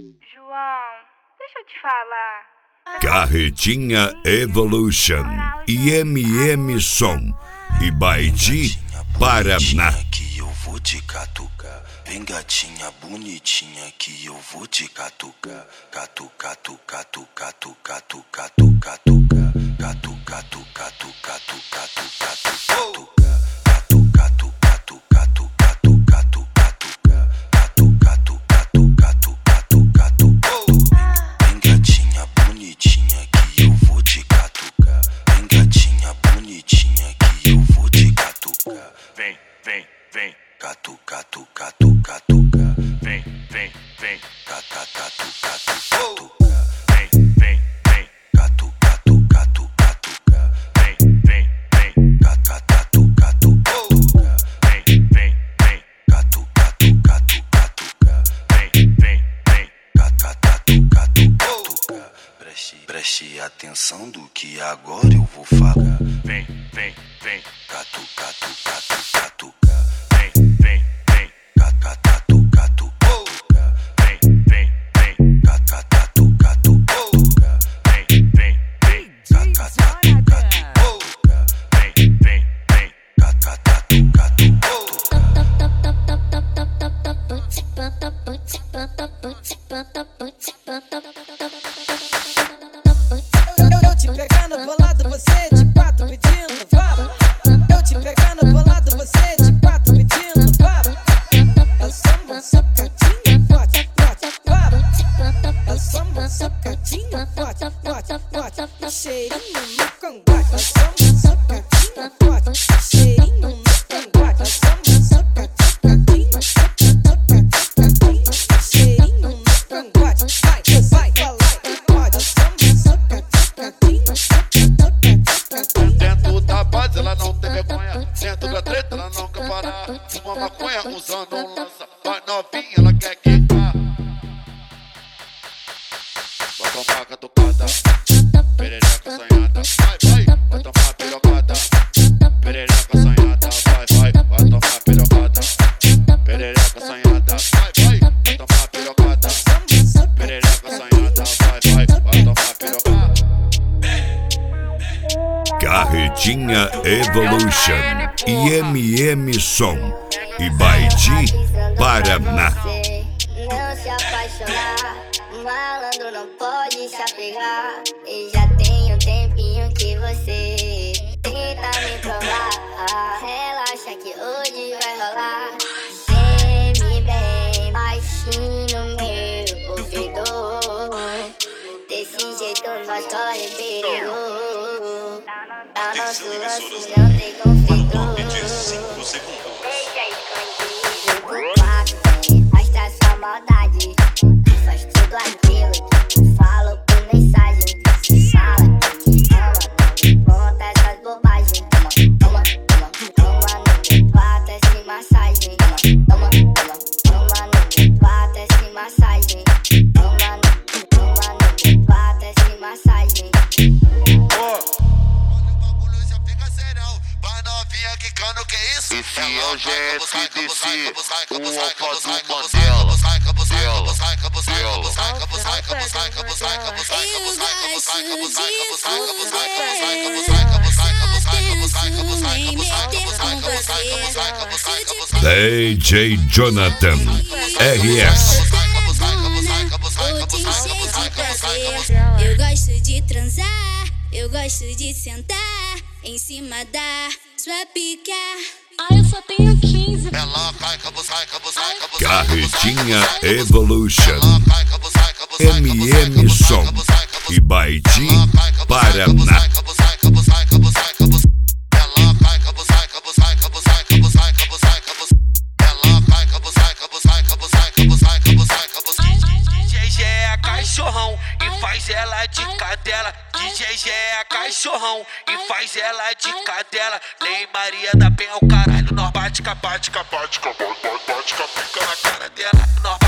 João, deixa eu te falar. Carretinha Evolution, IMM Som e Baiti, Paraná. Que eu vou te catucar. Vem gatinha bonitinha que eu vou te catucar. Catuca, tuca, tuca, tuca, tuca, tuca, tuca. Catuca, tuca, tuca, tuca, tuca, tuca. Vem, vem, vem. Catu, catu, catu, catuca. Vem, vem, vem. Catu, catu, catu, vem, vem, vem. Catu, catu, catu, catuca. Vem, vem, vem. Catu, catu, catu, catuca. Vem, vem, vem. Catu, catu, catu, catuca. Vem, vem, vem. Catu, catu, catu, catuca. Preste atenção do que agora eu vou falar. Vem, vem, vem. Catu, catu, catu, catuca. Vem, vem, vem. Catu, catu, catu, catuca. Vem, vem, vem. Catu, catu, catu, catuca. Vem, vem, vem. Catu, catu, catu, catuca. Vem, vem, vem. Catu, catu, catu, Eu te pegando bolado, você de quatro pedindo fala. Eu te pegando bolado, você de quatro pedindo fala. É samba socadinha, forte, forte, fala. É samba socadinha, forte, forte, forte. Cheirinho no cangote. É samba socadinha, forte. Cheirinho no cangote. É samba socadinha, socadinha. Cheirinho no cangote. Vai, vai, vai lá e pode. É samba socadinha, socadinha. Dentro da base ela não tem vergonha. Dentro da treta ela não quer parar. Fuma maconha usando um lança. Vai novinha, ela quer quicar. Vai tomar catucada, perereca assanhada. Vai, vai, vai tomar pirocada. Perereca assanhada, vai, vai, vai tomar pirocada. Perereca assanhada, vai, vai, vai tomar pirocada. Perereca assanhada, vai, vai, vai tomar pirocada. Carretinha Evolution, IMM Som e Baiti, Paraná. Não se apaixonar, malandro não pode se apegar. E já tem um tempinho que você tenta me provar. Relaxa que hoje vai rolar. Geme bem baixinho no meu ouvidor. Desse jeito nós corre perigo. Tá nosso lance não tem conflito. Deixa escondido pro quarto, vem, mostra sua maldade. Faz tudo aquilo que falo por mensagem. Fala que ama, não conta essas bobagens. Toma, toma, toma, toma no meu quarto essa massagem. Toma, toma, toma no meu quarto essa massagem. Toma, toma no meu quarto essa massagem. Esse é o GSDC, o alfa do Mandela. DJ Jonathan, RS. Eu gosto de transar, eu gosto de sentar em cima da sua pica. Ai, eu só tenho 15. Carretinha Evolution, MM Som e Baiti, Paraná. DJ é cachorrão e faz ela de cadela. DJ é cachorrão e faz ela de cadela. Lei Maria da Penha, o caralho, nós bate, pica na cara dela. Nós